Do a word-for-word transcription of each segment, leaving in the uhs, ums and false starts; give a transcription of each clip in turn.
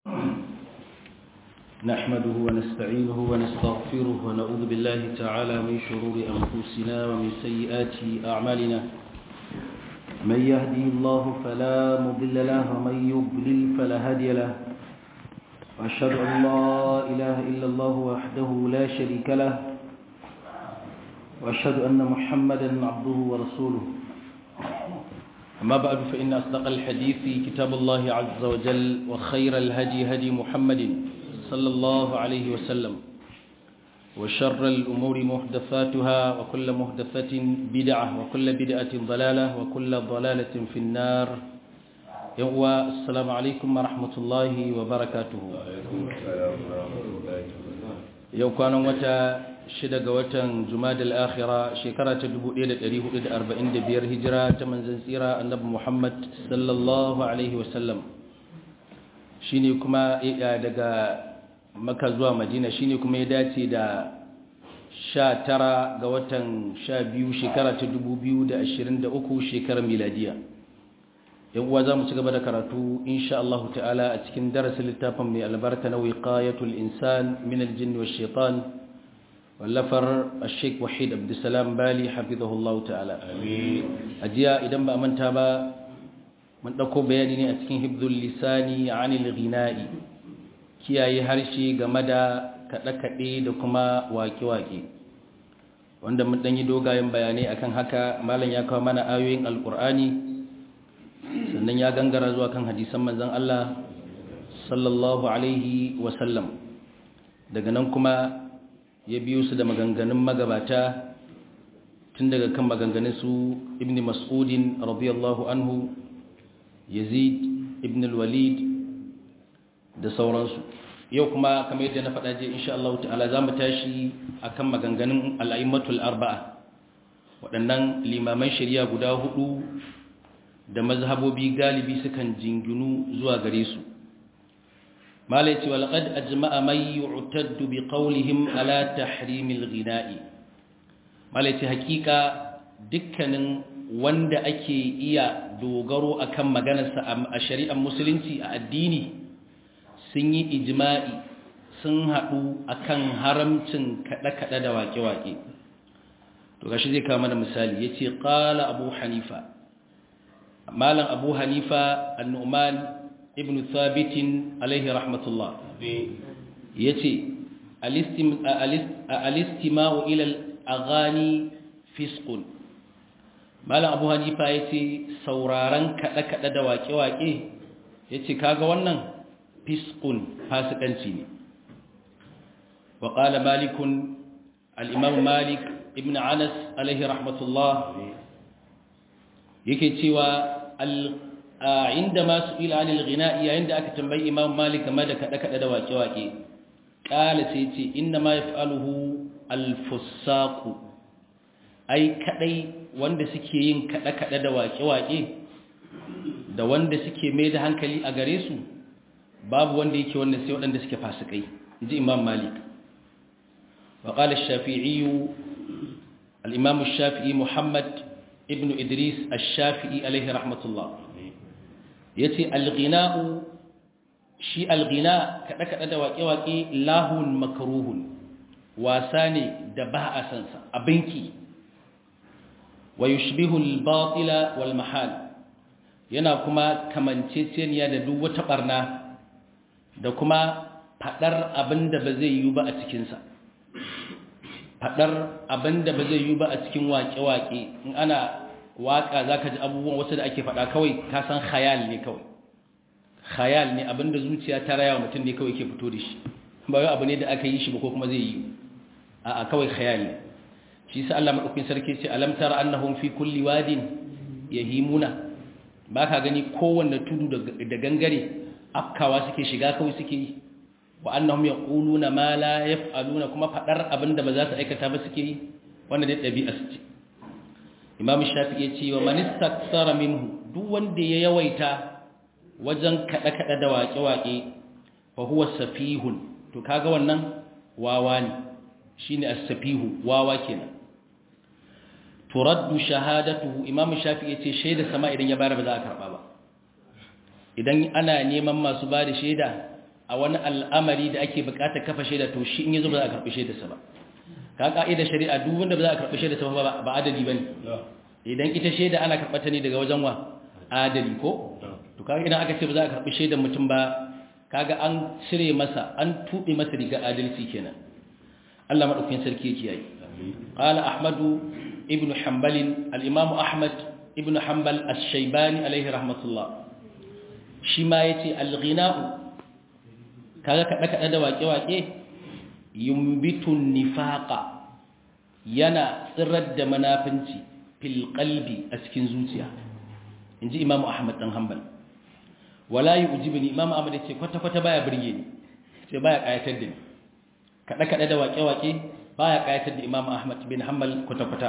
نحمده ونستعينه ونستغفره ونعوذ بالله تعالى من شرور أنفسنا ومن سيئات أعمالنا من يهدي الله فلا مضل له ومن يضلل فلا هادي له وأشهد أن لا إله إلا الله وحده لا شريك له وأشهد أن محمدا عبده ورسوله أما بعد فإن أصدق الحديث كتاب الله عز وجل وخير الهدي هدي محمد صلى الله عليه وسلم وشر الأمور محدثاتها وكل محدثة بدعة وكل بدعة ضلالة وكل ضلالة في النار يوم السلام عليكم ورحمة الله وبركاته يوم كان متى شدق وتن جماد الآخرة شكرة تدبو إلى تريه إلى أربعين دبير هجرة من زنسيرة النبي محمد صلى الله عليه وسلم shine kuma daga Makka zuwa Madina shine kuma ya dace da sha tara ga watan sha biyu shekara ta dubu biyu da ashirin da uku shekarar miladiya. Yan uwa zamu ci gaba da karatu insha Allah ta'ala a cikin darasin littafin mai albarka na wiqayatul insan min al-jinn wash-shaytan wallafar Sheikh Wahid Abdulsalam Bali hafizahullahu ta'ala. Amin. Ajiya idan ba manta ba mun dauko bayani ne a cikin hibdul lisani 'anil ghina'i kiyaye harshe game da kaɗe-kaɗe da kuma waƙe-waƙe wanda mun ɗanyi dogayen bayanai akan haka malam ya kawo mana ayoyin alƙur'ani sannan ya gangara zuwa kan hadisan manzon Allah sallallahu alaihi wasallam daga nan kuma ya biyo su da maganganun magabata tun daga kan maganganun su ibn mas'udin radiyallahu anhu yazid ibn al-walid da sauransu yau kuma kamar yadda na faɗa je insha Allah ta'ala zamu tashi akan maganganun al-a'immatul arba'a waɗannan limaman shari'a guda hudu da mazhabobi galibi sukan jinginu zuwa gare su malai ce walaqad ajma'a man yu'taddu biqawlihim ala tahrimil ghina'i malai ce hakika dukkanin wanda ake iya dogaro akan maganarsa a shari'ar musulunci a addini sun yi ijma'i sun haɗu akan haramcin kaɗe-kaɗe da waƙe-waƙe to gashi zai kawo mana misali ya ce ƙala abu hanifa malam abu hanifa annu'man ibn thabitin alaihi rahmatullah ya ce alistima'u ilal aghani fiskun malam abu hanifa ya ce sauraron kaɗe-kaɗe da waƙe-waƙe ya ce kaga wannan fiskun fasikanci ne wa qala malikun al-imam malik ibn anas alaihi rahmatullah yake cewa inda ma su'ila anil ghina'i yayin da aka tambayi imam malik game da kada kada da waƙe waƙe qala sai ce inna ma yaf'aluhu al-fussaq ai kadai wanda suke yin kada kada da waƙe waƙe da wanda suke mai da hankali a gare su babu wanda yake wannan sai waɗanda suke fasikai inji imam malik wa qala ash-shafi'i al-imam ash-shafi'i muhammad ibn idris ash-shafi'i alayhi rahmatullah yace al-ghina'u shi al-ghina kada kada da waƙe waƙe lahun makruhun wasa ne da ba a san sa abinki wa yushbihu al-batila wal mahal yana kuma kamanceceniya da duk wata barna da kuma fadar abinda ba zai yi ba a cikinsa fadar abinda ba zai yi ba a cikin waƙe-waƙe in ana waƙa zaka ji abubuwan wasu da ake fada kawai ka san khayal ne kawai khayal ne abinda zuciya ta raya mutum ne kawai ke fito da shi ba wai abu ne da aka yi shi ba ko kuma zai yi a a kawai khayal ne shi sa Allah madaukakin sarki ce alam tara annahum fi kulli wadin yahimuna baka gani kowanne tudu da gangare afkawa suke shiga kawai suke yi wa annahum yaquluna ma la yaf'aluna kuma fadar abinda ba za su aikata ba suke yi wannan dai dabi'a ce imam shafi'i ya ce wa man istaksara minhu duk wanda ya yawaita wajen kada kada da waƙe waƙe fa huwa safihun to kaga wannan wawa ne shine as-safihu wawa kenan turaddu shahadatuhu imam shafi'i ya ce shaida sama idan ya bayar ba za a karba ba idan ana neman masu ba da shaida a wani al'amari da ake bukatar kafa shaida to shi in yazo ba za a karbi shaidarsa ba ka ka'ida shari'a duk wanda ba za a karbi shaidarsa ba ba adali bane idan ita shaida ana karbata ne daga wajen wa adali ko to kaga idan aka ce ba za a karbi shaidar mutum ba kaga an cire masa an tube masa riga adalci kenan Allah madaukakin sarki yake yayi qala ahmadu ibn hanbal al-imam ahmad ibn hanbal ash-shaybani alayhi rahmatullah shi ma yace al-ghina'u kaga kada kada da waƙe-waƙe yumbitun nifaqa yana tsirar da munafinci fil qalbi a cikin zuciya inji imam ahmad dan hanbal wala yujibni imam ahmad yace kwata kwata baya burge ni sai baya kayatar da ni kada kada da waƙe-waƙe baya kayatar da imam ahmad bin hanbal kwata kwata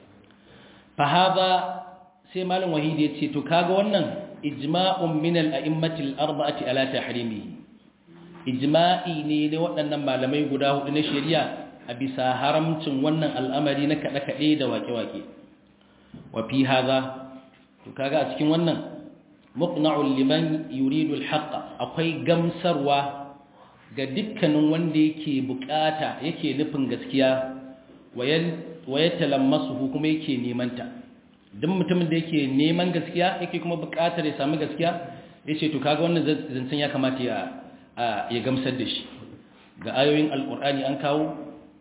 fa hada sai malam wahidi yace to kaga wannan ijma'un min al-a'immati al-arba'ati ala tahrimihi ijma'i ne da waɗannan malamai guda hudu na shari'a a bisa haramcin wannan al'amari na kaɗe-kaɗe da waƙe-waƙe wa fi haza to kaga a cikin wannan muqna'ul liman yuridu al-haqq akwai gamsarwa ga dukkanin wanda yake bukata yake nufin gaskiya wayan talammasuhu kuma yake neman ta duk mutumin da yake neman gaskiya yake kuma bukatar ya samu gaskiya yace to kaga wannan zancen ya kamata ya ya gamsar da shi ga ayoyin alkur'ani an kawo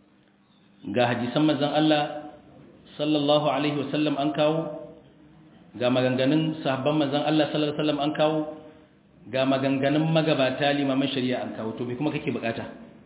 ga hadisan manzon Allah sallallahu alaihi wasallam an kawo ga maganganun sahabban manzon Allah sallallahu alaihi wasallam an kawo ga maganganun magabata limaman shari'a an kawo to me kuma kake bukata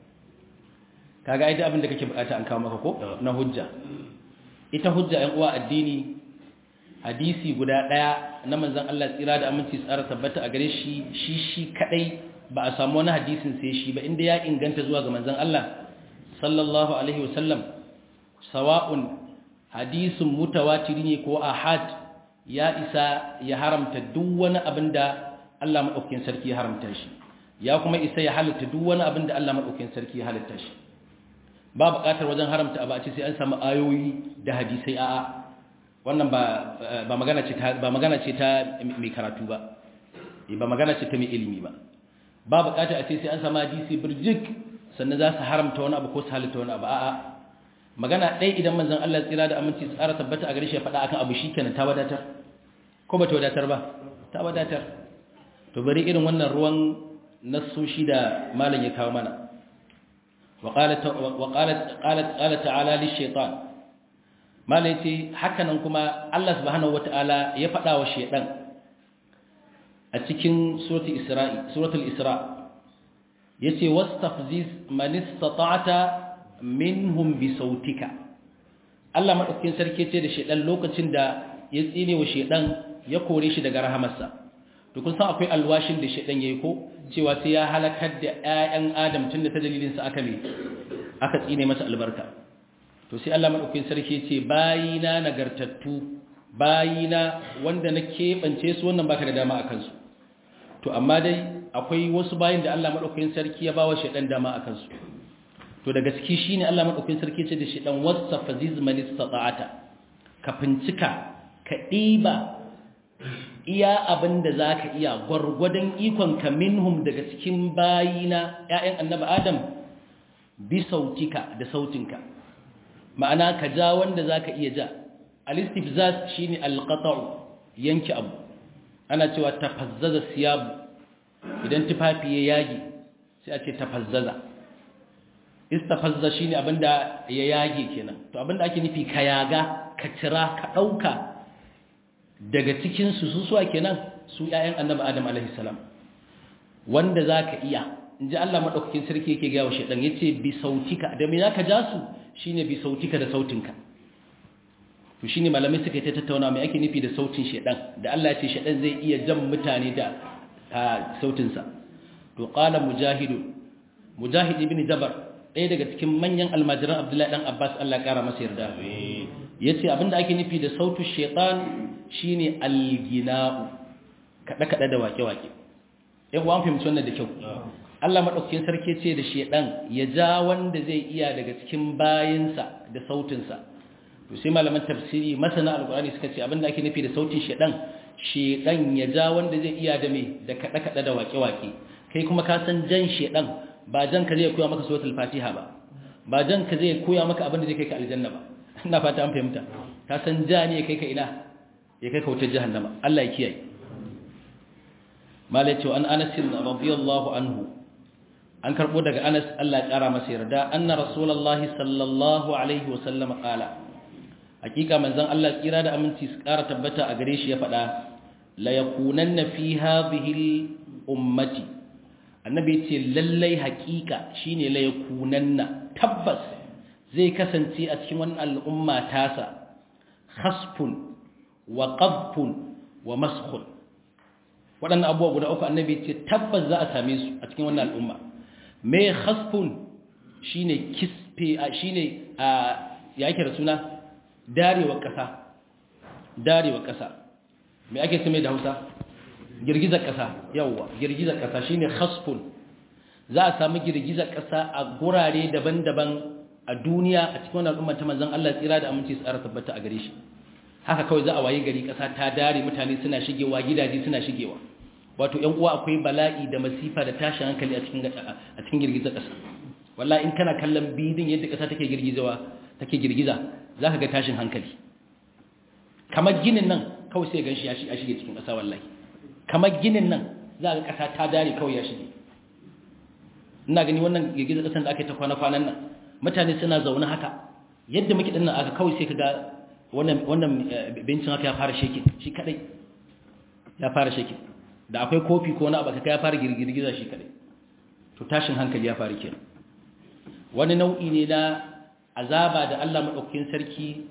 kaga ai da abin da kake bukata an kawo maka ko na hujja ita hujja ɗan uwa addini hadisi guda daya na manzon Allah tsira da aminci tsara tabbata a gare shi shi shi kadai ba a samu wani hadisin sai shi ba inda ya inganta zuwa ga manzon Allah sallallahu alaihi wasallam sawa'un hadisin mutawatir ne ko ahad ya isa ya haramta duk wani abinda Allah madaukakin sarki ya haramta shi ya kuma isa ya halatta duk wani abinda Allah madaukakin sarki ya halatta shi ba buƙatar wajen haramta abu a ce sai an samu ayoyi da hadisai a'a wannan ba ba magana ce ta ba magana ce ta mai karatu ba ba magana ce ta mai ilimi ba ba bukata a ce sai an samu hadisi birjik sannan za su haramta wani abu ko su halitta wani abu a'a magana ɗaya idan manzon Allah tsira da aminci tsara tabbata a gare shi ya faɗa akan abu shikenan ta wadatar ko ba ta wadatar ba ta wadatar to bari irin wannan ruwan nassoshi da malam ya kawo mana wa qalat wa qalat qalat qala ta'ala lish-shaytan malam yace hakanan kuma Allah subhanahu wataala ya faɗa wa shaytan a cikin suratul isra'i suratul isra yace wastafziz man istata'ta minhum bi sautika Allah madaukakin sarki ce da shedan lokacin da ya tsine wa shedan ya kore shi daga rahamarsa to kun san akwai alwashin da shedan yayi ko cewa sai ya halakar da ƴaƴan adam tunda ta dalilin sa aka me aka tsine masa albarka to sai Allah madaukakin sarki ce bayina nagartattu bayina wanda na keɓance su wannan baka da dama akan su to amma dai akwai wasu bayin da Allah madaukakin sarki ya bawa shedan dama akan su to da gaske shine Allah madaukakin sarki ce da shedan wasafaziz man istata'ata ka fincika ka diba iya abinda zaka iya gurgudan ikon ka minhum daga cikin bayina ƴaƴan annabi adam bi sautika da sautinka ma'ana ka ja wanda zaka iya ja al-istifzaz shine al-qata'u yanki abu ana cewa tafazzaza siyabu idan tufafi ya yage sai a ce tafazzaza istafazza shine abinda ya yage kenan to abinda ake nufi ka yaga ka cira ka dauka daga cikin su su suwa kenan su ƴaƴan annabi adam alaihi salam wanda zaka iya inji Allah madaukakin sarki yake ga wa shedan yace bi sautika da me zaka ja su shine bi sautika da sautinka to shine malamai suka yi ta tattauna mai ake nufi da sautin shedan da Allah ya ce shedan zai iya jan mutane da sautin sa to qala mujahid mujahid ibn jabar ɗaya daga cikin manyan almajiran Abdullahi dan Abbas Allah ya kara masa yarda yace abinda ake nufi da sautu shaytan shine algina'u kada kada da wake wake eh wa fahimci wannan da kyau Allah madaukakin sarki ce da shedan ya ja wanda zai iya daga cikin bayinsa da sautin sa to sai malaman tafsiri masana alqur'ani suka ce abinda ake nufi da sautin shedan shedan ya ja wanda zai iya da me da kada kada da wake wake kai kuma ka san jan shedan ba jan ka zai koya maka suratul fatiha ba ba jan ka zai koya maka abin da zai kai ka aljanna ba ina fata an fahimta ka san ja ne kai ka ina ya kai ka wutar jahannama Allah ya kiyaye malai ce an Anas radiyallahu anhu an karbo daga Anas Allah ya kara masa yarda anna rasulullahi sallallahu alaihi wasallam qala hakika manzon Allah tsira da aminci su kara tabbata a gare shi ya faɗa la yakunanna fi hadhihi ummati annabi ce lallai hakika shine la yakunanna tabbas zai kasance a cikin wannan al'umma tasa khasfun wa qadfun wa maskhun waɗannan abubuwa guda uku annabi ce tabbas za a same su a cikin wannan al'umma me khasfun shine kisfe shine a ya yake da suna darewa ƙasa darewa ƙasa me ake ce mai da Hausa girgizar ƙasa yawwa girgizar ƙasa shine khasfun za a samu girgizar ƙasa a gurare daban-daban a duniya a cikin wannan al'umma ta manzon Allah tsira da aminci su tsara tabbata a gare shi haka kawai za a waye gari ƙasa ta dare mutane suna shigewa gidaje suna shigewa wato ƴan uwa akwai bala'i da masifa da tashin hankali a cikin a cikin girgizar ƙasa wallahi in kana kallon bidin yadda ƙasa take girgizawa take girgiza zaka ga tashin hankali kamar ginin nan kawai sai ganshi ya shige cikin ƙasa wallahi kamar ginin nan za ga ƙasa ta dare kawai ya shige ina gani wannan girgizar ƙasar da aka yi ta kwana-kwanan nan mutane suna zaune haka yadda muke dinnan aka kawai sai ka ga wannan wannan bencin haka ya fara shekin shi kadai ya fara shekin da akwai kofi ko wani abu ka ya fara girgiza shi kadai to tashin hankali ya fara kenan wani nau'i ne na azaba da Allah madaukakin sarki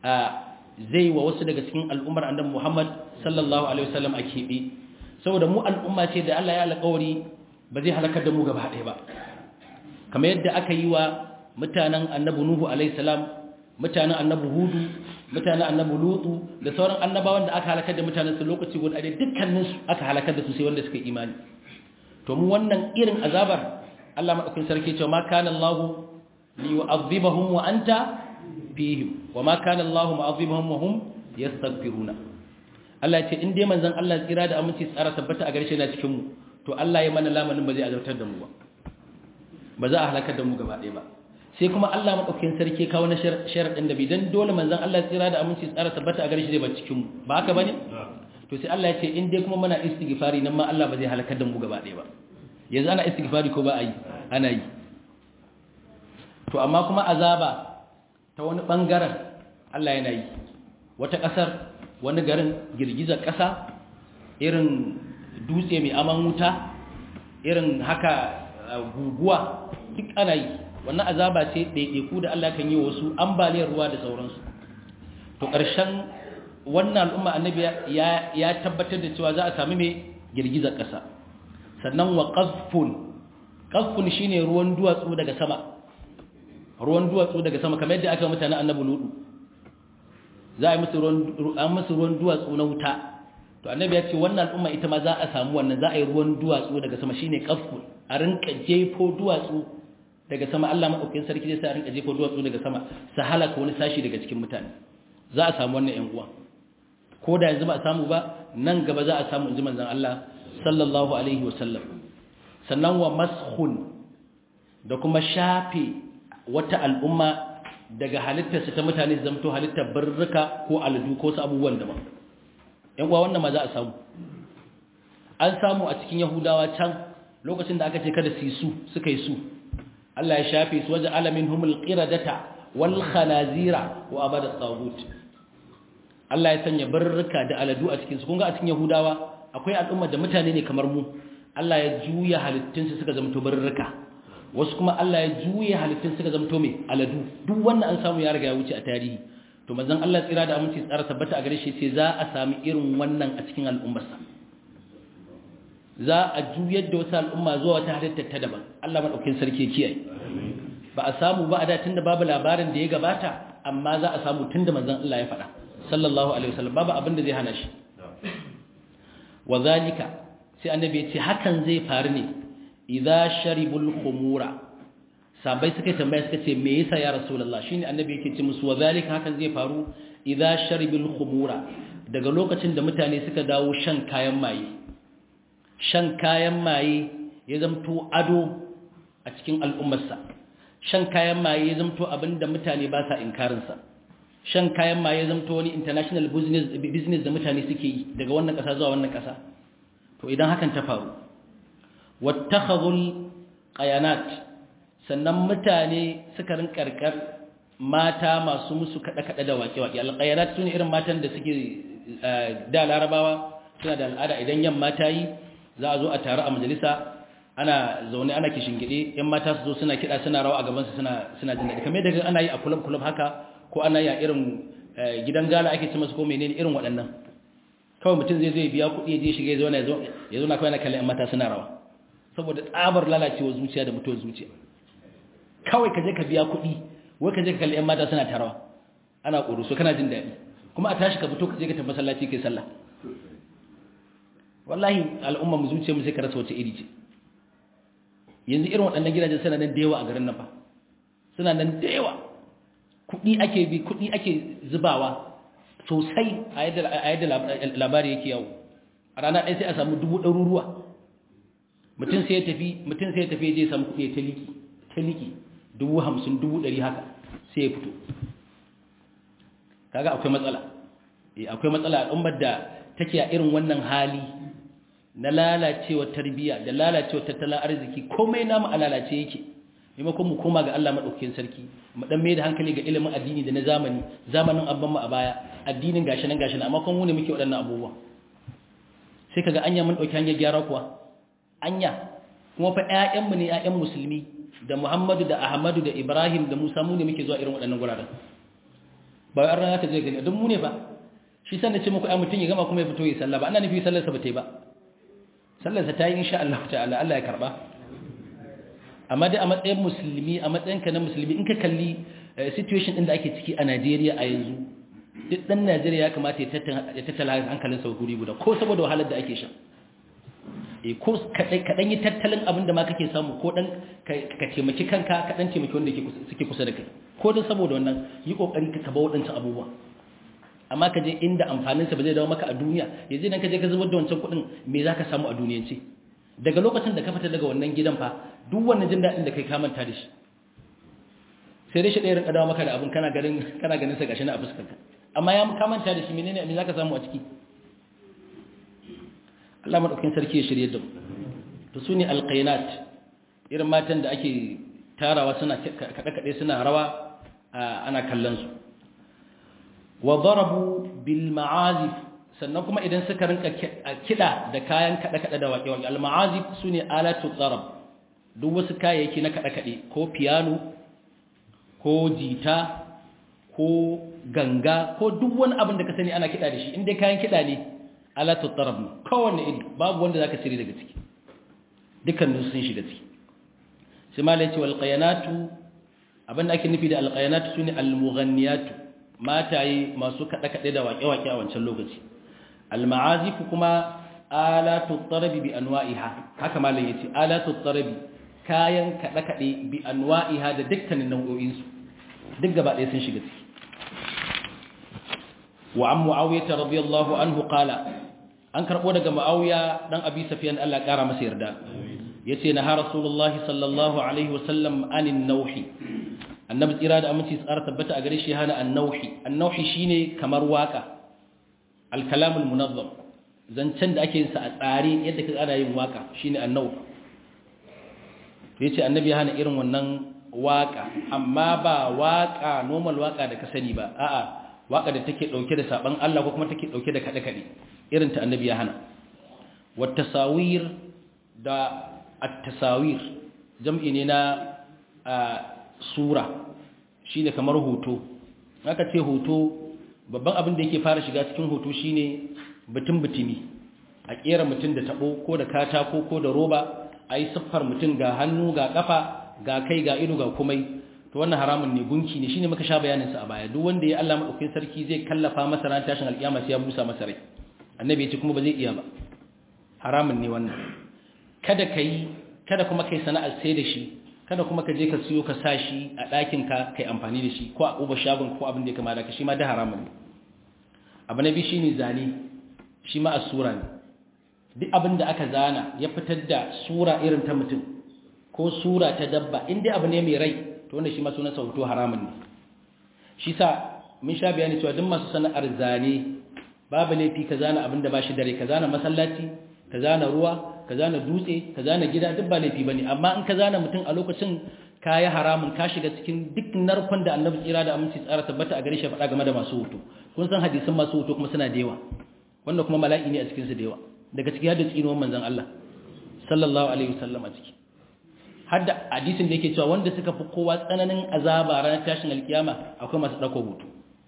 zai wa wasu daga cikin al'ummar annabi Muhammad sallallahu alaihi wasallam a kebe saboda mu al'umma ce da Allah ya alƙawari ba zai halakar da mu gaba ɗaya ba kamar yadda aka yi wa mutanen annabi Nuhu alaihi salam mutanen annabi Hudu mutanen annabi Lutu da sauran annabawan da aka halakar da mutanen su lokaci guda ɗaya dukkanin su aka halakar da su sai wanda suka imani to mu wannan irin azabar Allah madaukakin sarki ce ma kana Allahu li yu'adhibahum wa anta fihim wa ma kana Allahu mu'adhibahum wa hum yastaghfiruna Allah ya ce in dai manzon Allah tsira da aminci tsara tabbata a garshe na cikin mu to Allah ya mana lamanin ba zai azabtar da mu ba ba za a halakar da mu gaba ɗaya ba sai kuma Allah madaukakin sarki kawo na sharadin da bi dan dole manzon Allah tsira da aminci tsara tabbata a garshe zai ba cikin mu ba haka bane to sai Allah ya ce in dai kuma muna istighfari nan ma Allah ba zai halakar da mu gaba ɗaya ba yanzu ana istighfari ko ba a yi ana yi to amma kuma azaba ta wani bangaren Allah yana yi wata kasar wani garin girgizar kasa irin dutse mai aman wuta irin haka guguwa duk ana yi wannan azaba ce ɗaiɗaiku da Allah kan yi wasu ambaliyar ruwa da sauransu to ƙarshen wannan al'umma annabi ya ya tabbatar da cewa za a sami mai girgizar kasa sannan wa qazfun qazfun shine ruwan duwatsu daga sama ruwan duwatsu daga sama kamar yadda aka yi mutane annabi ludu za a yi musu ruwan an musu ruwan duwatsu na wuta to annabi ya ce wannan al'umma ita ma za a samu wannan za a yi ruwan duwatsu daga sama shine qazfun a rinka jefo duwatsu daga sama Allah madaukakin sarki zai sa a rinka jefo duwatsu daga sama su halaka wani sashi daga cikin mutane za a samu wannan ƴan uwa ko da yanzu ba a samu ba nan gaba za a samu inji manzon Allah sallallahu alaihi wasallam sannan wa maskhun da kuma shafe wata al'umma daga halittarsa ta mutane zamto halittar barruka ko aladu ko su abubuwan daban yan uwa wannan ma za a samu an samu a cikin yahudawa can lokacin da aka ce kada su yi su suka yi su Allah ya shafe su waje alamin humul qiradata wal khanazira wa abada tagut Allah ya sanya barruka da aladu a cikin su kun ga a cikin yahudawa akwai al'umma da mutane ne kamar mu Allah ya juya halittunsu suka zamto barruka wasu kuma Allah ya juya halittun suka zamto mai aladu duk wannan an samu ya riga ya wuce a tarihi to manzon Allah tsira da aminci tsara tabbata a gare shi sai za a sami irin wannan a cikin al'ummarsa za a juyar da wasu al'umma zuwa wata halittar ta daban Allah madaukakin sarki ya kiyaye ba a samu ba a da tunda babu labarin da ya gabata amma za a samu tunda manzon Allah ya faɗa sallallahu alaihi wasallam babu abin da zai hana shi wazalika sai annabi ya ce hakan zai faru ne idza sharibul khumura sabai suka tambaya suka ce me yasa ya rasulullah shine annabi yake ce musu wazalika hakan zai faru idza sharibul khumura daga lokacin da mutane suka dawo shan kayan maye shan kayan maye ya zamto ado a cikin al'ummarsa, shan kayan maye ya zamto abinda mutane ba sa inkarinsa, shan kayan maye ya zamto wani international business, business da mutane suke yi daga wannan ƙasa zuwa wannan ƙasa. To idan hakan ta faru, wattakhadhul qayanat, sannan mutane suka rinkarkar mata masu musu kada-kada da waƙe-waƙe. Alqayanat sune irin matan da suke da Larabawa suna da al'ada idan yamma ta yi za a zo a taru a majalisa, ana zaune ana kishingide, yan mata su zo suna kiɗa suna rawa a gabansu suna suna jin daɗi, kamar daga ana yi a kulub kulub haka, ko ana yi a irin gidan gala ake ci masu ko menene irin waɗannan. Kawai mutum zai zai biya kuɗi ya je shiga ya zo na ya zo na kawai na kallon yan mata suna rawa, saboda tsabar lalacewa zuciya da mutuwar zuciya. Kawai ka je ka biya kuɗi, wai ka je ka kalli yan mata suna tarawa, ana ƙuruso kana jin daɗi, kuma a tashi ka fito ka je ka tafi masallaci kai sallah. Wallahi al'umma mu zuciya mu sai ka rasa wace iri ce. Yanzu irin waɗannan gidajen suna nan da yawa a garin nan fa, suna nan da yawa. Kuɗi ake bi, kuɗi ake zubawa sosai a yadda labari yake yawo. A rana ɗaya sai a samu dubu ɗaruruwa. Mutum sai ya tafi, mutum sai ya tafi ya je samu kuɗi ta liki, ta liki dubu hamsin, dubu ɗari haka sai ya fito. Kaga akwai matsala. Eh akwai matsala al'ummar da take a irin wannan hali na lalacewa tarbiyya da lalacewa tattalin arziki, komai namu a lalace yake. Maimakon mu koma ga Allah madaukakin sarki, mu dan mai da hankali ga ilimin addini da na zamani, zamanin abban mu a baya, addinin gashi nan gashi nan, amma kun mu ne muke waɗannan abubuwa. Sai kaga anya mun dauki hanyar gyara kuwa, anya kuma fa ƴaƴan mu ne ƴaƴan musulmi, da Muhammadu da Ahmadu da Ibrahim da Musa mu ne muke zuwa irin waɗannan guraren. Ba wai rana ta je gani don mu ne fa. Shi san da ce muku ai mutun ya gama kuma ya fito yi sallah ba, ana nufi sallar sa ba ta yi ba. Sallar sa ta yi insha Allah ta'ala, Allah ya karba. Amma dai a matsayin musulmi, a matsayin ka na musulmi, in ka kalli situation din da ake ciki a Najeriya a yanzu, duk dan Najeriya ya kamata ya tattala hankalin sa guri guda, ko saboda wahalar da ake sha. Eh ko kadan yi tattalin abin da ma kake samu, ko dan ka taimaki kanka, ka dan taimaki wanda suke kusa da kai, ko dan saboda wannan yi kokari ka kaba wadancan abubuwa. Amma ka je inda amfaninsa ba zai dawo maka a duniya, yanzu idan ka je ka zubar da wancan kuɗin me za ka samu a duniyance? Daga lokacin da ka fita daga wannan gidan fa, duk wannan jin daɗin da kai ka manta da shi, sai dai shi ɗaya rinka dawo maka da abin kana ganin kana ganin sa gashi na a fuskarka, amma ya ka manta da shi, menene me za ka samu a ciki? Allah madaukakin sarki ya shirye da mu. To sune alqainat, irin matan da ake tarawa suna kaɗe-kaɗe suna rawa ana kallon su. Wa darabu bil ma'azif, sannan kuma idan suka rinka kida da kayan kada-kada da waƙe-waƙe, al ma'azif sune alatu darab, duk wasu kayayyaki na kada-kade, ko piano ko jita ko ganga ko duk wani abin da ka sani ana kida da shi, inda kayan kida ne alatu darab ne, kowanne iri, babu wanda zaka cire daga ciki, dukkan su sun shiga ciki. Sai malai ce wal qayanatu, abin da ake nufi da al qayanatu sune al mughanniyatu, mataye masu kaɗe-kaɗe da waƙe-waƙe a wancan lokaci. Al-ma'azifu kuma alatu tarabi bi anwa'iha, haka malam yace alatu tarabi, kayan kaɗe-kaɗe bi anwa'iha da dukkanin nau'o'insu, duk gaba ɗaya sun shiga ciki. Wa an Muawiya radiyallahu anhu qala, an karɓo daga Muawiya dan Abi Sufyan, Allah ƙara masa yarda, yace na ha Rasulullahi sallallahu alaihi wasallam anin nauhi, annabi tsira da aminci tsara tabbata a gare shi hana annauhi. Annauhi shine kamar waka, alkalamul munazzam, zancen da ake yin sa a tsare yadda kaga ana yin waka, shine annauh. To yace annabi hana irin wannan waka, amma ba waka normal waka da ka sani ba, a'a waka da take dauke da saban Allah ko kuma take dauke da kade kade, irin ta annabi ya hana. Wat tasawir da at-tasawir jam'i ne na sura, shine kamar hoto. Aka ce hoto, babban abin da yake fara shiga cikin hoto shine butun butumi, a kera mutum da tabo ko da katako ko da roba, ayi siffar mutum ga hannu ga kafa ga kai ga ido ga kumai, to wannan haramun ne, gunki ne, shine muka sha bayanin sa a baya. Duk wanda ya Allah madaukakin sarki zai kallafa masa ran tashin alkiyama sai ya busa masa rai. Annabi ya ce kuma ba zai iya ba, haramun ne wannan. Kada kai, kada kuma kai sana'ar sai da shi, kada kuma ka je ka siyo ka sa shi a ɗakinka kai amfani da shi, ko a ƙuba shagon ko abin da ya kama da ka, shi ma da haramun ne. Abu na biyu shi ne zane, shi ma asura ne. duk abin da aka zana ya fitar da sura irin ta mutum ko sura ta dabba in dai abu ne mai rai to wannan shi ma sunan sa hoto haramun ne shi sa mun sha bayani cewa duk masu sana'ar zane babu laifi ka zana abin da ba shi dare ka zana masallaci ka zana ruwa ka zana dutse ka zana gida duk ba laifi bane amma in ka zana mutum a lokacin ka yi haramun ka shiga cikin duk narkon da annabi tsira da aminci tsara tabbata a gare shi faɗa game da masu hoto kun san hadisin masu hoto kuma suna da yawa wanda kuma mala'i ne a cikin su da yawa daga ciki hadda tsinuwan manzon Allah sallallahu alaihi wasallam a ciki hadda hadisin da yake cewa wanda suka fi kowa tsananin azaba ranar tashin alkiyama akwai masu dauko hoto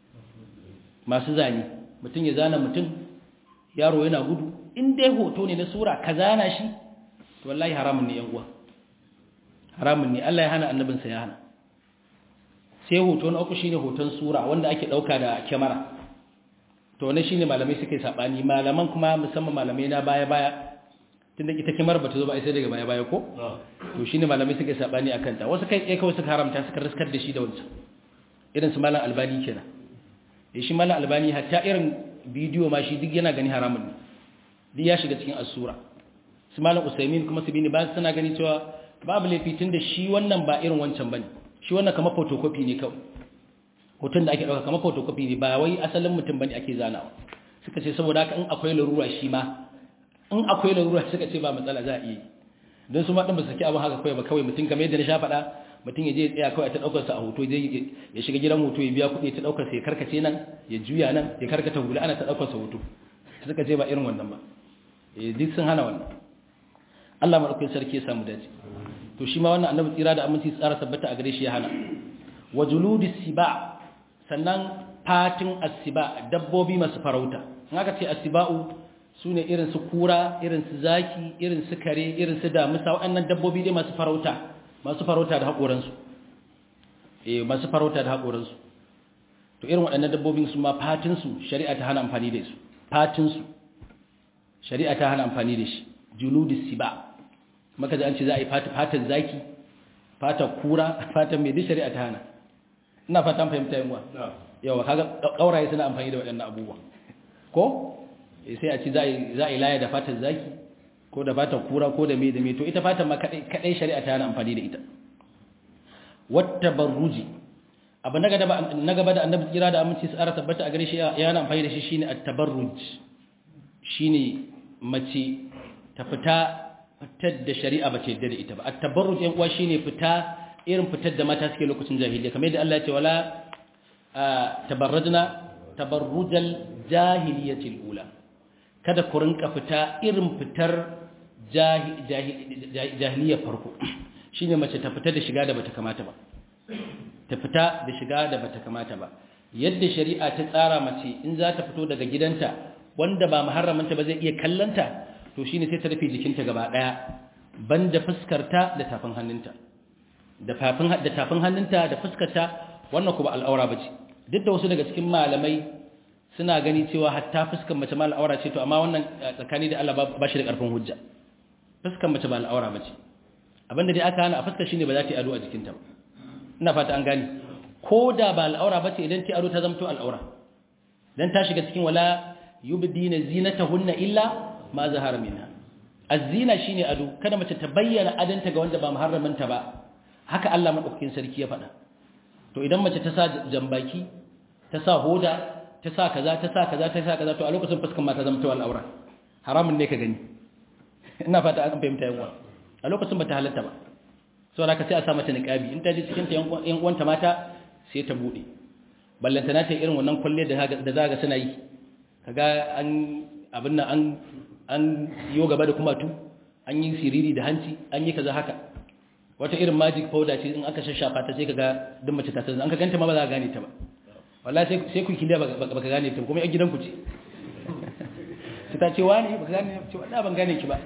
masu zani mutum ya zana mutum yaro yana gudu in dai hoto ne na sura ka zana shi to wallahi haramun ne yan uwa haramun ne Allah ya hana annabinsa ya hana sai hoto na uku shine hoton sura wanda ake dauka da kyamara to ne shine malamai suke sabani malaman kuma musamman malamai na baya baya tunda ita kyamara bata zo ba sai daga baya baya ko to shine malamai suke sabani akan ta wasu kai tsaye kawai suka haramta suka riskar da shi da wancan irin su malam albani kenan eh shi malam albani hatta irin bidiyo ma shi duk yana gani haramun ne duk ya shiga cikin asura su malam usaimin kuma su bini ba suna gani cewa babu laifi tun da shi wannan ba irin wancan bane shi wannan kamar photocopy ne kawai hoton da ake dauka kamar photocopy ne ba wai asalin mutum bane ake zanawa suka ce saboda haka in akwai larura shi ma in akwai larura suka ce ba matsala za a yi don su ma din ba saki abin haka kawai ba kawai mutum kamar yadda na sha faɗa mutum ya je ya tsaya kawai ta daukar sa a hoto ya shiga gidan hoto ya biya kuɗi ta daukar sa ya karkace nan ya juya nan ya karkata hula ana ta daukar sa hoto suka ce ba irin wannan ba eh duk sun hana wannan Allah madaukakin sarki ya samu dace to shi ma wannan annabi tsira da aminci tsara tabbata a gare shi ya hana wa juludis siba sannan fatin asiba dabbobi masu farauta in aka ce asiba'u sune irin su kura irin su zaki irin su kare irin su damusa waɗannan dabbobi dai masu farauta masu farauta da hakoran su eh masu farauta da hakoran su to irin waɗannan dabbobin su ma fatin su shari'a ta hana amfani da su fatin su shari'a ta hana amfani da shi juludis siba maka da an ce za a yi fatan zaki fatan kura fatan mai shari'a ta hana ina fatan fahimta yin wa yawa kaga kauraye suna amfani da waɗannan abubuwa ko sai a ce za a yi laya da fatan zaki ko da fatan kura ko da mai da mai to ita fatan ma kadai shari'a ta hana amfani da ita wata barruji abu na gaba da annabi tsira da aminci tsara tabbata a gare shi ya hana amfani da shi shine at-tabarruj shine mace ta fita fitar da shari'a ba ce da ita ba at-tabarruj yan uwa shine fita irin fitar da mata suke lokacin jahiliya kamar yadda Allah ya ce wala tabarrajna tabarrujal jahiliyatil ula kada ku rinka fita irin fitar jahiliya farko shine mace ta fita da shiga da bata kamata ba ta fita da shiga da bata kamata ba yadda shari'a ta tsara mace in za ta fito daga gidanta wanda ba muharramanta ba zai iya kallanta to shine sai ta rufe jikinta gaba daya banda fuskarta da tafin hannunta da tafin da tafin hannunta da fuskarta wannan kuma al'aura bace duk da wasu daga cikin malamai suna gani cewa hatta fuskar mace ma al'aura ce to amma wannan tsakani da Allah ba shi da karfin hujja fuskar mace ba al'aura bace abinda dai aka hana a fuskar shine ba za ta yi ado a jikinta ba ina fata an gani ko da ba al'aura bace idan ta ado ta zamto al'aura dan ta shiga cikin wala yubdina zinatahunna illa ma zahara minha az-zina shine ado kada mace ta bayyana adanta ga wanda ba muharramanta ba haka Allah madaukakin sarki ya faɗa to idan mace ta sa jambaki ta sa hoda ta sa kaza ta sa kaza ta sa kaza to a lokacin fuskan ma ta zama ta al'aura haramun ne ka gani ina fata an fahimta yawa a lokacin ba ta halatta ba saboda ka sai a sa mata niqabi in ta je cikin ta yan uwanta mata sai ta bude ballantana ta irin wannan kulle da da zaga suna yi kaga an abin nan an an yo gaba da kumatu an yi siriri da hanci an yi kaza haka wata irin magic powder ce in aka shashafa ta sai kaga duk mace ta san an ka ganta ma ba za ka gane ta ba wallahi sai sai ku kiliya baka gane ta kuma yan gidanku ce sai ta ce wani baka gane ce wallahi ban gane ki ba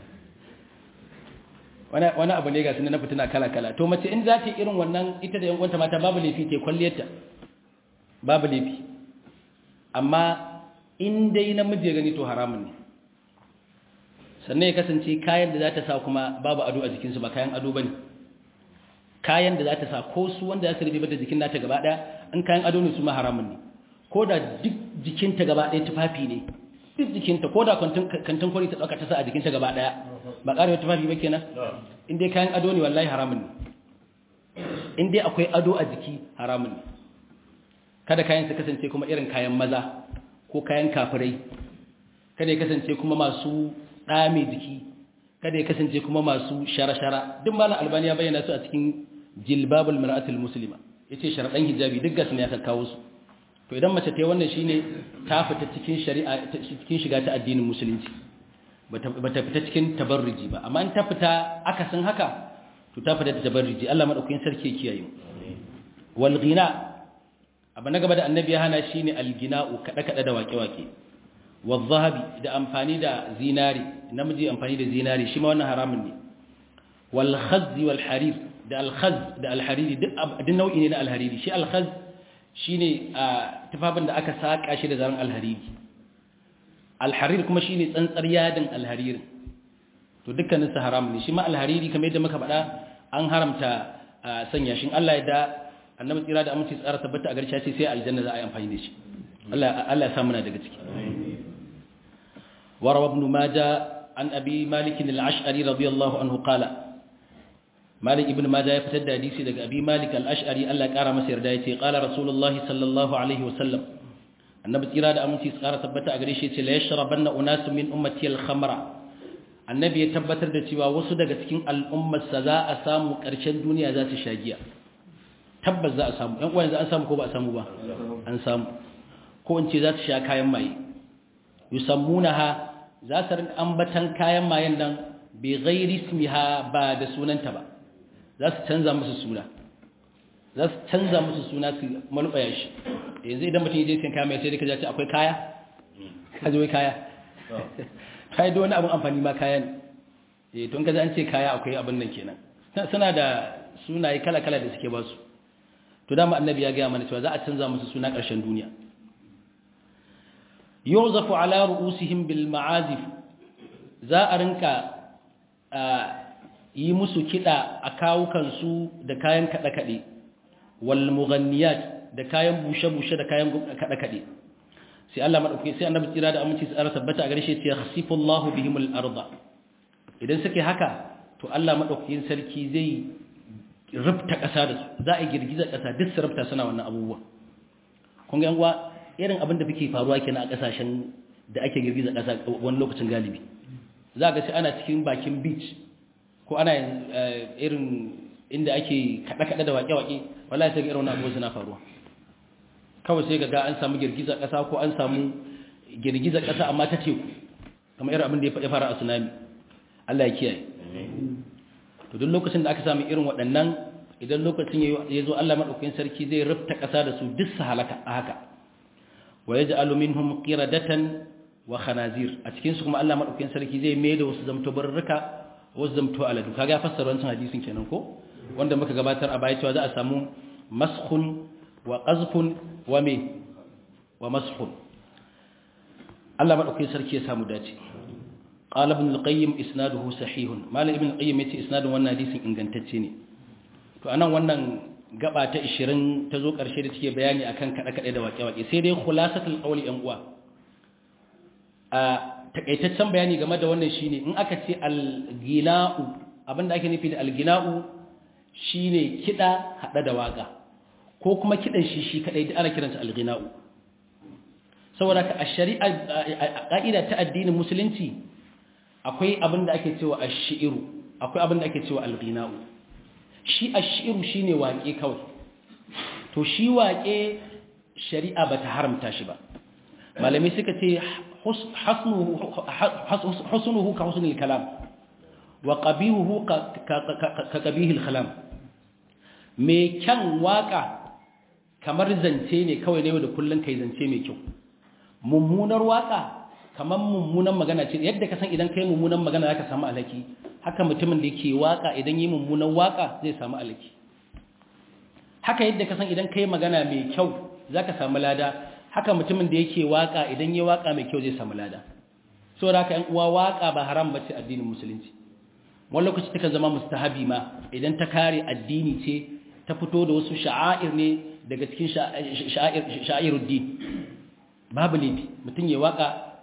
wani wani abu ne ga sunan na fitina kala kala to mace in za ta irin wannan ita da yan uwanta mata babu laifi ta kwalliyarta babu laifi amma in dai namiji ya gani to haramun ne sannan ya kasance kayan da za ta sa kuma babu ado a jikinsu ba kayan ado ba ne kayan da za ta sa ko su wanda za su rufe da jikin nata gaba ɗaya in kayan ado ne su ma haramun ne ko da duk jikinta gaba ɗaya tufafi ne duk jikinta ko da kantin kwari ta ɗauka ta sa a jikinta gaba ɗaya ba ƙarewa tufafi ba kenan in dai kayan ado ne wallahi haramun ne in dai akwai ado a jiki haramun ne kada kayan su kasance kuma irin kayan maza ko kayan kafirai kada ya kasance kuma masu ɗame jiki kada ya kasance kuma masu shara-shara duk malam albani ya bayyana su a cikin jilbabul mar'atul muslima yace sharadan hijabi duk gasu ne aka kawo su to idan mace ta yi wannan shine ta fita cikin shari'a cikin shiga ta addinin musulunci bata fita cikin tabarruji ba amma in ta fita akasin haka to ta fita tabarruji Allah madaukakin sarki ya kiyaye mu wal ghina abu na gaba da annabi ya hana shine al gina'u kada kada da wake wake wal zahabi da amfani da zinari namiji amfani da zinari shi ma wannan haramun ne wal khazz wal harir da al khazz da al hariri duk duk nau'i ne na al hariri shi al khazz shine tufafin da aka saka shi da zaren al hariri al harir kuma shine tsantsar yadin al haririn to dukkanin su haramun ne shi ma al hariri kamar yadda muka faɗa an haramta sanya shi Allah ya da annabi tsira da aminci tsara tabbata a garsha ce sai aljanna za a yi amfani da shi Allah Allah ya sa muna daga ciki وروى ابن ماجه عن أبي مالك الأشعري رضي الله عنه قال مالك ابن ماجه يفتد حديثي لك أبي مالك الأشعري ألا كارم سيردايتي قال رسول الله صلى الله عليه وسلم النبي إرادة أمتي سقارة تبتا أغريشي لا يشربن أناس من أمتي الخمر النبي يتبتر دتوا وصدق تكين الأمة سزاء سامو كرشن دنيا ذات الشاجية تبز ذا سامو ينقوان ذا سامو كوبا سامو با أنسامو كو انتي ذات شاكايا ماي يسمونها za su rinka ambatan kayan mayan nan bai gairi ismiha ba da sunanta ba za su canza musu suna za su canza musu suna su malubaya shi yanzu idan mutum yaje sayan kayan mai sai da kaje ce akwai kaya kaje wai kaya kai da wani abun amfani ma kaya ne eh to in kaje an ce kaya akwai abin nan kenan suna da sunaye kala kala da suke ba su to dama annabi ya ga mana cewa za a canza musu suna ƙarshen duniya yuzafu ala ru'usihim bil ma'azif za a rinka yi musu kida a kawukan su da kayan kada kade wal mughanniyat da kayan bushe bushe da kayan kada kade sai Allah madauke sai annabi tsira da aminci tsara tabbata a gare shi ya khasifu Allah bihim al arda idan suke haka to Allah madaukakin sarki zai rubta kasa da su za a girgiza kasa duk su rubta suna wannan abubuwa kun ga yan uwa irin abin da fike faruwa kenan a kasashen da ake girgiza kasa wani lokacin galibi za ga sai ana cikin bakin beach ko ana irin inda ake kada-kada da waƙe-waƙe wallahi sai ga irin wannan abubuwa suna faruwa kawai sai ga an samu girgiza kasa ko an samu girgiza kasa amma ta teku kamar irin abin da ya fara a tsunami Allah ya kiyaye to duk lokacin da aka samu irin waɗannan idan lokacin ya zo Allah madaukakin sarki zai rufta kasa da su duk su halaka a haka wa yaj'alu minhum qiradatan wa khanazir a cikin su kuma Allah madaukakin sarki zai mai da wasu zamto barruka wasu zamto aladu kaga ya fassara wannan hadisin kenan ko wanda muka gabatar a baya cewa za a samu maskhun wa qazfun wa me wa maskhun Allah madaukakin sarki ya samu dace qala ibn al-qayyim isnaduhu sahihun malam ibn al-qayyim yace isnadun wannan hadisin ingantacce ne to anan wannan gaba ta ishirin ta zo ƙarshe da take bayani akan kaɗe-kaɗe da waƙe-waƙe sai dai khulasatul qawli yan uwa a takaitaccen bayani game da wannan shine in aka ce al-gina'u abinda ake nufi da al-gina'u shine kida hada da waka ko kuma kidan shi shi kadai da ana kiransa al-gina'u saboda ka a shari'a ka'ida ta addinin musulunci akwai abinda ake cewa ash-shi'ru akwai abinda ake cewa al-gina'u shi ash-shi'ru shine waƙe kawai to shi waƙe shari'a bata haramta shi ba malamai suka ce hasnuhu husnuhu ka husnul kalam wa qabihuhu ka qabihil kalam me kyan waka kamar zance ne kawai ne da kullun kai zance mai kyau mummunar waka kamar mummunan magana ce yadda ka san idan kai mummunan magana zaka samu alaki haka mutumin da yake waka idan yi mummunan waka zai samu alaki haka yadda ka san idan kai magana mai kyau zaka samu lada haka mutumin da yake waka idan yi waka mai kyau zai samu lada saboda haka ƴan uwa waka ba haram bace addinin musulunci wani lokaci take zama mustahabi ma idan ta kare addini ce ta fito da wasu sha'air ne daga cikin sha'air sha'iruddin babu laifi mutum ya waka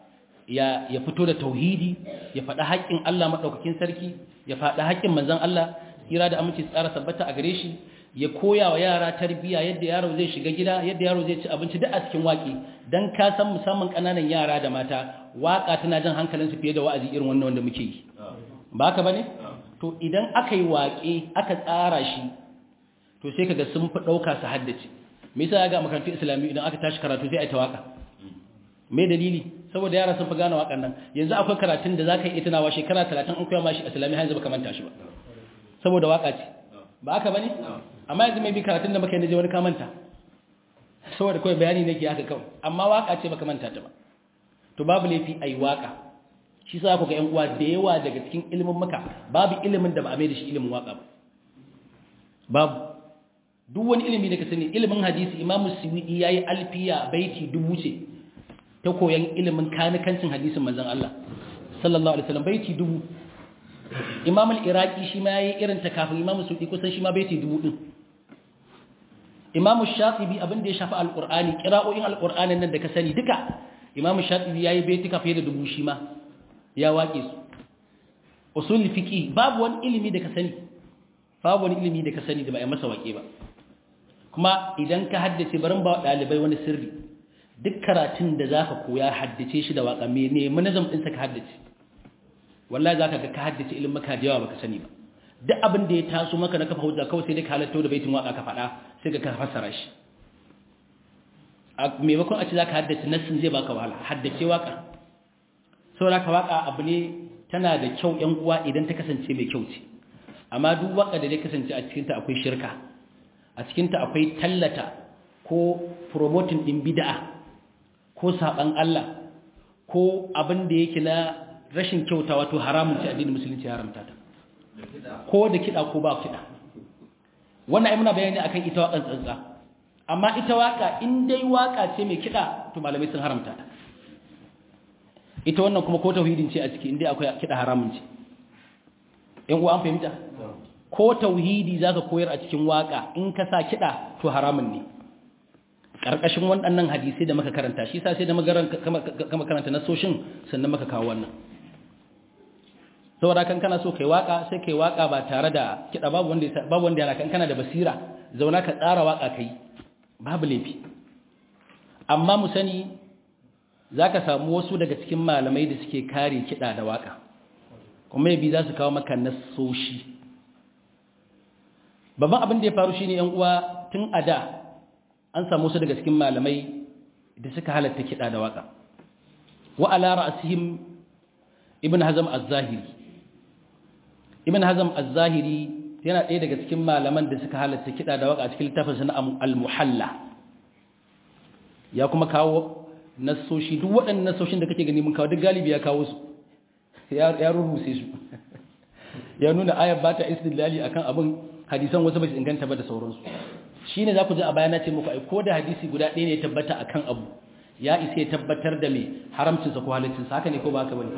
ya ya fito da tauhidi ya faɗa haƙƙin Allah madaukakin sarki ya faɗa haƙƙin manzon Allah tsira da aminci tsara sabbata a gare shi ya koya wa yara tarbiyya yadda yaro zai shiga gida yadda yaro zai ci abinci duk a cikin waƙi dan ka san musamman ƙananan yara da mata waƙa tana jan hankalinsu fiye da wa'azi irin wannan wanda muke yi ba haka bane to idan aka yi waƙe aka tsara shi to sai kaga sun fi ɗauka su haddace me yasa ga makarantun islami idan aka tashi karatu sai a ta waƙa me dalili saboda yara sun fi gane waƙan nan yanzu akwai karatun da zaka yi tunawa shekara talatin an koya ma shi islami har yanzu baka manta shi ba saboda waƙa ce ba haka bane amma yanzu mai bi karatun da muka yi naje wani ka manta saboda kawai bayani nake haka kawai amma waƙa ce baka manta ta ba to babu laifi ai waƙa shi sa ku ga ƴan uwa da yawa daga cikin ilimin maka babu ilimin da ba a mai da shi ilimin waƙa ba babu duk wani ilimi da ka sani ilimin hadisi Imam Suyuti yayi alfiya baiti dubu ce ta koyan ilimin kanikancin hadisin manzon Allah sallallahu alaihi wasallam baiti dubu Imam al-Iraqi shi ma yayi irin ta kafin Imam Suyuti kusan shi ma baiti dubu din Imam Shatibi abin da ya shafi al-Qur'ani qira'o'in al-Qur'anin nan da ka sani duka Imam Shatibi yayi baiti kafa da dubu shi ma ya waƙe su usul fiqi babu wani ilimi da ka sani babu wani ilimi da ka sani da ba ya masa waƙe ba kuma idan ka haddace barin ba dalibai wani sirri duk karatun da zaka koya haddace shi da waƙa me ne munazam din sa ka haddace wallahi zaka ga ka haddace ilimin maka da yawa baka sani ba duk abin da ya taso maka na kafa hujja kawai sai dai ka halatto da baitin waƙa ka faɗa sai ka fassara shi a maimakon a ce zaka haddace nassin zai baka wahala haddace waƙa saboda ka waƙa abu ne tana da kyau ƴan uwa idan ta kasance mai kyau ce amma duk waƙa da zai kasance a cikinta akwai shirka a cikinta akwai tallata ko promoting din bid'a ko saban Allah ko abin da yake na rashin kyauta wato haramun ce addinin musulunci haramta ta ko da kida ko ba kida wannan ai muna bayani akan ita waƙan tsantsa amma ita waƙa in dai waƙa ce mai kida to malamai sun haramta ta ita wannan kuma ko tauhidin ce a ciki in dai akwai kida haramun ce in uwa an fahimta ko tauhidi zaka koyar a cikin waka in ka sa kida to haramun ne karkashin waɗannan hadisi da muka karanta shi sa sai da magaran kama karanta nasoshin sannan muka kawo wannan saboda kan kana so kai waka sai kai waka ba tare da kida babu wanda babu wanda yana kan kana da basira zauna ka tsara waka kai babu laifi amma mu sani zaka samu wasu daga cikin malamai da suke kare kida da waka kuma yabi za su kawo maka nasoshi babban abin da ya faru shine yan uwa tun a da an samu su daga cikin malamai da suka halatta kiɗa da waka wa ala ra'sihim ibn hazm az-zahiri ibn hazm az-zahiri yana ɗaya daga cikin malaman da suka halatta kiɗa da waka a cikin littafin sa al-muhalla ya kuma kawo nasoshi duk waɗannan nasoshin da kake gani mun kawo duk galibi ya kawo su ya rurruse su ya nuna ayar ba ta istidlali akan abin hadisan wasu bai inganta ba da sauransu shine za ku ji a bayana ce muku ai ko da hadisi guda ɗaya ne ya tabbata akan abu ya isa ya tabbatar da me haramcin sa ko halaccin sa haka ne ko ba haka bane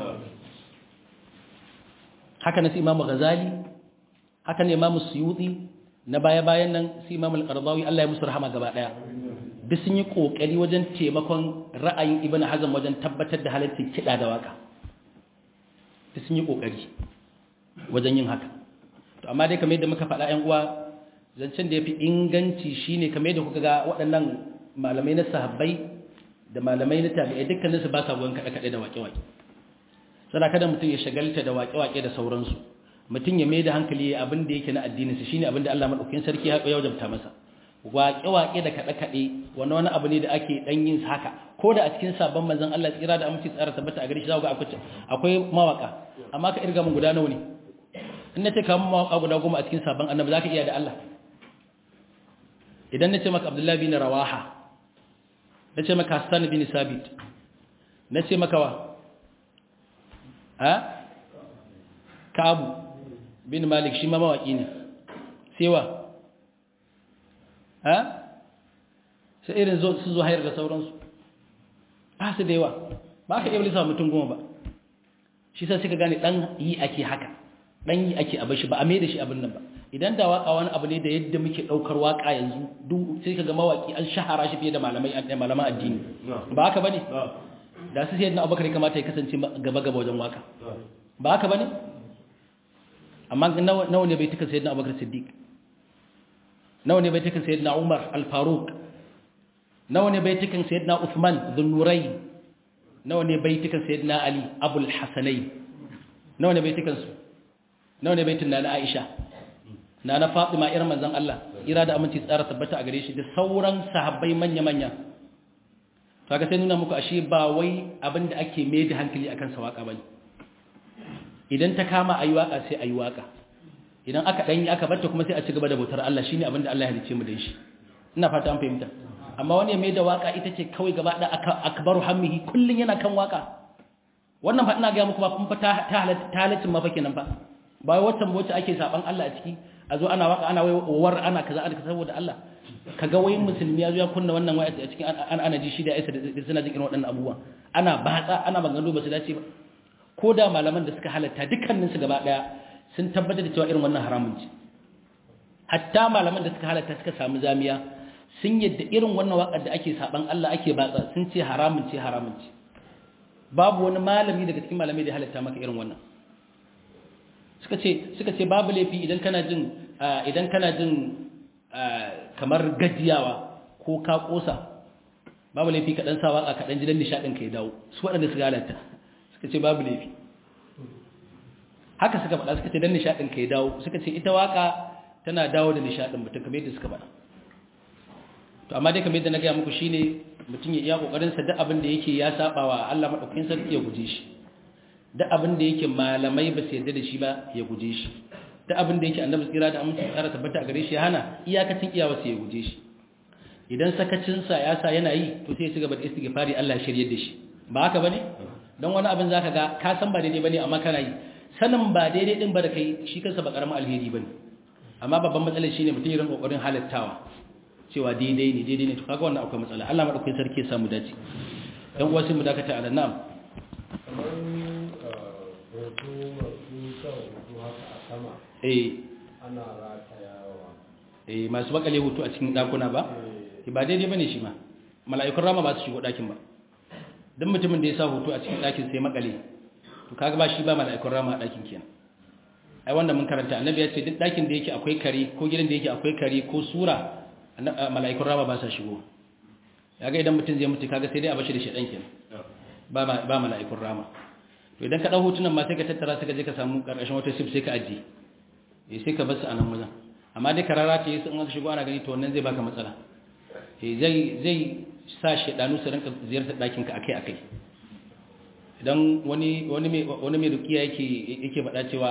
haka ne su Imam Ghazali haka ne Imam Suyuti na baya bayan nan su Imam Al-Qaradawi Allah ya musu rahama gaba daya duk sun yi kokari wajen taimakon ra'ayin Ibn Hazm wajen tabbatar da halaccin kida da waka sun yi kokari wajen yin haka to amma dai kamar yadda muka faɗa ƴan uwa zancen da yafi inganci shine kamar yadda kuka ga waɗannan malamai na sahabbai da malamai na tabi'ai dukkanin su ba sa goyon kada kada da waƙe-waƙe sai kada mutum ya shagalta da waƙe-waƙe da sauransu mutum ya mai da hankali abin da yake na addinin sa shine abin da Allah madaukakin sarki ya wajabta masa waƙe-waƙe da kaɗe-kaɗe wani wani abu ne da ake ɗan yin haka ko da a cikin sabon manzan Allah tsira da aminci tsara tabbata a gari shi za ga akwai mawaka amma ka irga mun guda nawa ne in na ce ka mun mawaka guda goma a cikin sabon annabi za ka iya da Allah idan na ce maka Abdullahi bin Rawaha na ce maka Hassan bin Sabit na ce maka wa ha Ka'ab bin Malik shi ma mawaki ne sai wa ha sai irin su zo hayar da sauransu ba su da yawa ba ka iya lissa mutum goma ba shi sai suka gane dan yi ake haka dan yi ake abashi ba a mai da shi abin nan ba idan da waka wani abu ne da yadda muke daukar waka yanzu duk sai kaga mawaki an shahara shi fiye da malamai malaman addini ba haka bane da su sayyidina Abubakar ya kamata ya kasance gaba gaba wajen waka ba haka bane amma nawa ne bai tuka sayyidina Abubakar Siddiq nawa ne bai tuka sayyidina Umar Al-Faruq nawa ne bai tuka sayyidina Uthman Dhun-Nurayn nawa ne bai tuka sayyidina Ali Abul Hasanayn nawa ne bai tuka su nawa ne bai tunna na Aisha na na Fatima irin manzon Allah ira da aminci tsara tabbata a gare shi da sauran sahabbai manya manya kaga sai nuna muku ashe ba wai abinda ake mai da hankali akan sa waka bane idan ta kama ayi waka sai ayi waka idan aka dan yi aka barta kuma sai a ci gaba da bautar Allah shine abinda Allah ya halice mu da shi ina fata an fahimta amma wani mai da waka ita ce kawai gaba da akbaru hammihi kullun yana kan waka wannan fa ina ga muku ba kun fa ta halaccin ma fa kenan fa ba wai watan wacce ake saban Allah a ciki a zo ana waka ana war ana kaza ana saboda Allah kaga wayin musulmi ya zo ya kunna wannan waya a cikin ana ana ji shi da aisa da suna jin irin waɗannan abubuwa ana batsa ana maganganu ba su dace ba ko da malaman da suka halatta dukkanin su gaba daya sun tabbatar da cewa irin wannan haramun ce hatta malaman da suka halatta suka samu zamiya sun yadda irin wannan wakar da ake saban Allah ake batsa sun ce haramun ce haramun ce babu wani malami daga cikin malamai da halatta maka irin wannan suka ce suka ce babu laifi idan kana jin idan kana jin kamar gajiyawa ko ka kosa babu laifi ka dan sa waka ka dan ji dan nishadin ka ya dawo su wadanda suka halatta suka ce babu laifi haka suka faɗa suka ce dan nishadin ka ya dawo suka ce ita waka tana dawo da nishadin mutum kamar yadda suka faɗa to amma dai kamar yadda na ga muku shine mutum ya iya kokarin sa duk abin da yake ya saba wa Allah madaukakin sarki ya guje shi duk abin da yake malamai ba su yarda da shi ba ya guje shi duk abin da yake annabi tsira da aminci tsara tabbata a gare shi ya hana iyakacin iyawa sai ya guje shi idan sakacin sa ya sa yana yi to sai ya ci gaba da istighfari Allah ya shirye da shi ba haka bane dan wani abin zaka ga ka san ba daidai bane amma kana yi sanin ba daidai din ba da kai shi kansa ba karamin alheri bane amma babban matsalar shine mutum ya rinka kokarin halattawa cewa daidai ne daidai ne to kaga wannan akwai matsala Allah madaukakin sarki ya samu dace dan uwa sai mu dakata a nan kamar hoto masu sa hoto haka a sama eh ana ratayawa eh masu bakale hoto a cikin dakuna ba eh ba daidai bane shi ma mala'ikun rama ba su shigo dakin ba dan mutumin da ya sa hoto a cikin dakin sai makale to kaga ba shi ba mala'ikun rama a dakin kenan ai wanda mun karanta annabi ya ce duk dakin da yake akwai kare ko gidan da yake akwai kare ko sura mala'ikun rama ba sa shigo yaga idan mutum zai mutu kaga sai dai a bashi da shedan kenan ba ba mala'ikun rama to idan ka dau hotunan ma sai ka tattara sai ka je ka samu karkashin wata sif sai ka ajiye eh sai ka bar su a nan wajen amma dai karara ta yi sun aka shigo ana gani to wannan zai baka matsala eh zai zai sa shedanu su rinka ziyartar dakin ka akai akai idan wani wani mai wani mai rukiya yake yake faɗa cewa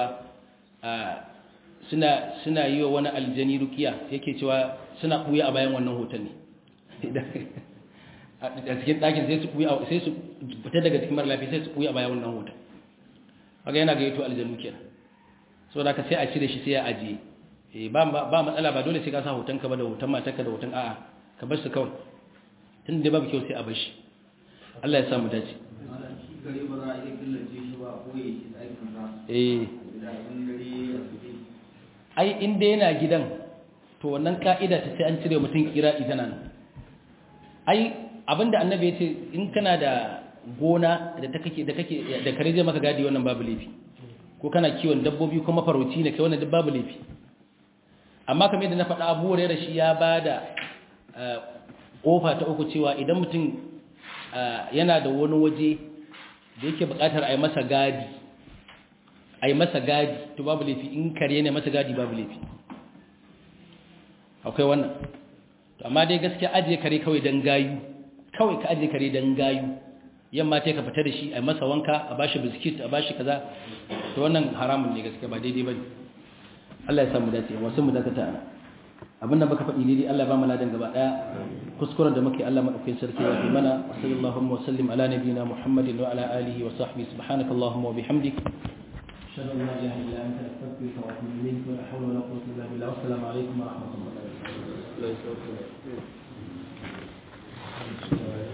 suna suna yi wa wani aljani rukiya yake cewa suna buya a bayan wannan hoton ne a cikin ɗakin sai su buya sai su fita daga cikin mara lafiya sai su buya a bayan wannan hoton kaga yana gayyato aljanu kenan so da ka sai a cire shi sai ya ajiye eh ba ba matsala ba dole sai ka sa hoton ka ba da hoton matarka da hoton a'a ka bar su kawai tun da babu kyau sai a bar shi Allah ya sa mu dace gare ba za a iya killace shi ba ko ya ci aikin sa eh da in gare ya fite ai in dai yana gidan to wannan ka'ida ta sai an cire mutum kira ita nan ai abinda annabi ya ce in kana da gona da ta kake da kake da kare zai maka gadi wannan babu laifi ko kana kiwon dabbobi kuma farauci ne kai wannan duk babu laifi amma kamar yadda na faɗa Abu Hurairah shi ya bada kofa ta uku cewa idan mutum yana da wani waje da yake buƙatar a yi masa gadi a yi masa gadi to babu laifi in kare ne masa gadi babu laifi akwai wannan to amma dai gaskiya ajiye kare kawai dan gayu kawai ka ajiye kare dan gayu yamma ta ka fita da shi a masa wanka a bashi biskit a bashi kaza to wannan haramun ne gaskiya ba daidai bane Allah ya samu dace wasu mu dakata ana abinda baka faɗi daidai Allah ya ba mu ladan gaba daya kuskuren da muke Allah madaukakin sarki ya yi mana sallallahu wa sallim ala nabiyyina muhammadin wa ala alihi wa sahbihi subhanakallahumma wa bihamdik ashhadu an la ilaha illa anta astaghfiruka wa atubu ilayk wa la hawla wa la quwwata illa billah assalamu alaikum wa rahmatullahi wa barakatuh